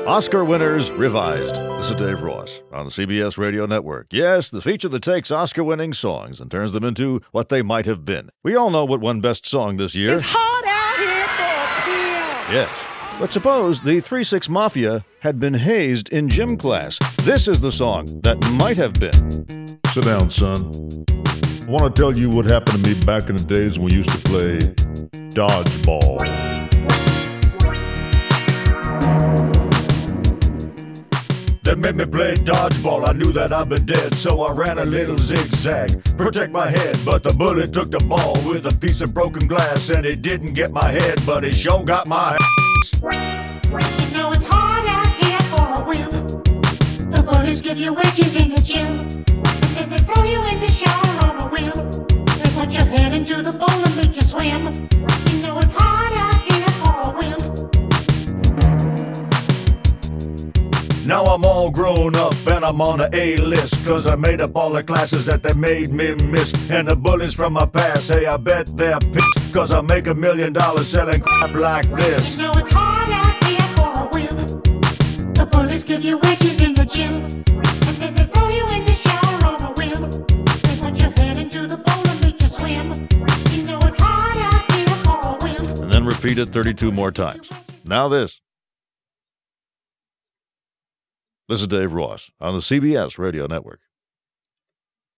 Oscar winners revised. This is Dave Ross on the CBS Radio Network. Yes, the feature that takes Oscar-winning songs and turns them into what they might have been. We all know what won Best Song this year. It's hot out here for a pill. Yes. But suppose the 3-6 Mafia had been hazed in gym class. This is the song that might have been. Sit down, son. I want to tell you what happened to me back in the days when we used to play dodgeball. They made me play dodgeball, I knew that I'd be dead, so I ran a little zigzag, protect my head, but the bullet took the ball with a piece of broken glass, and it didn't get my head, but it sure got my ass. You know it's hard out here for a whim. The bullies give you wedges in the gym, and then they throw you in the shower on a whim. They put your head into the bowl and make you swim. You know it's hard out here for a whim. Now I'm all grown up and I'm on the A-list, cause I made up all the classes that they made me miss. And the bullies from my past, hey, I bet they're pissed, cause I make $1 million selling crap like this. You know it's hard out here for a whim. The bullies give you wedges in the gym, and then they throw you in the shower on a whim. They put your head into the bowl and make you swim. You know it's hard out here for a whim. And then repeat it 32 more times. Now this. This is Dave Ross on the CBS Radio Network.